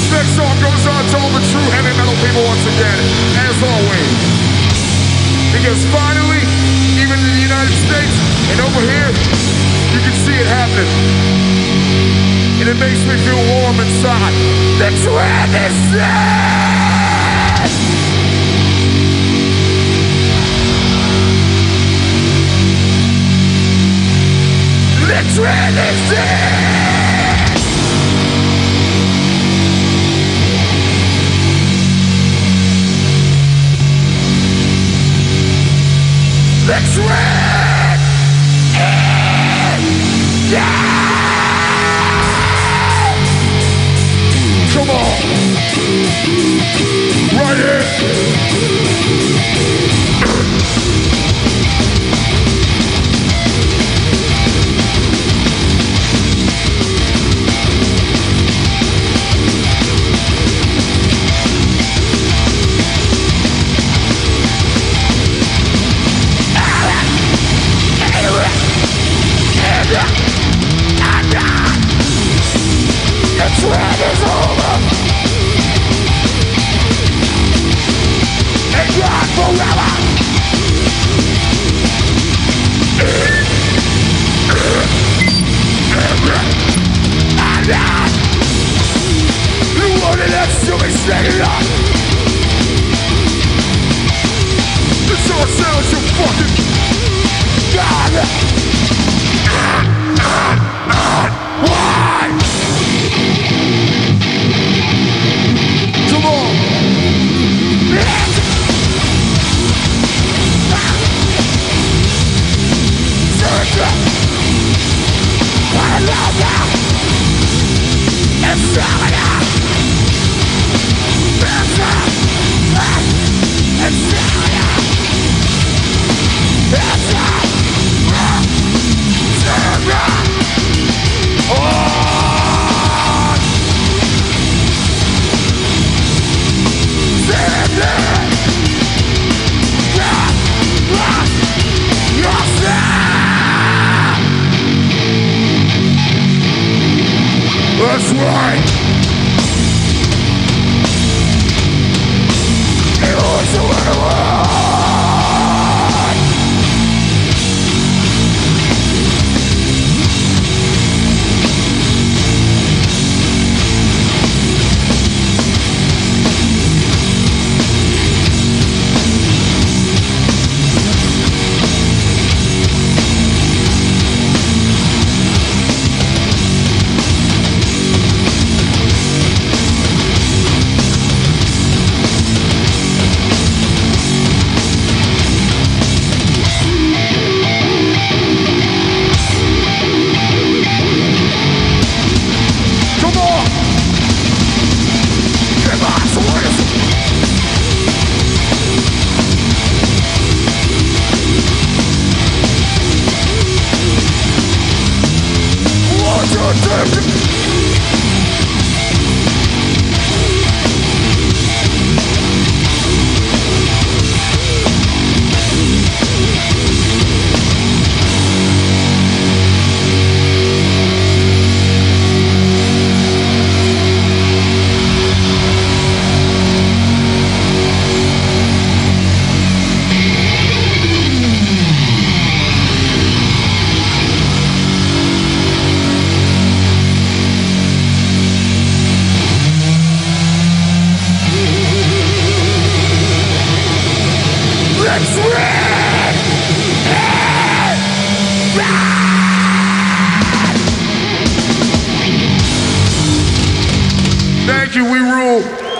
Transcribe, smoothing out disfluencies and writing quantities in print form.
next song goes on to all the true heavy metal people once again, as always. Because finally, even in the United States and over here, you can see it happening. And it makes me feel warm inside. The tradition! The tradition! The trend is down! Come on! Right here! The trend is over, and gone forever. You wanted that stupid shit up. It's all sounds, you fucking God. Why? Come on! That's right! It was a Thank you, we rule.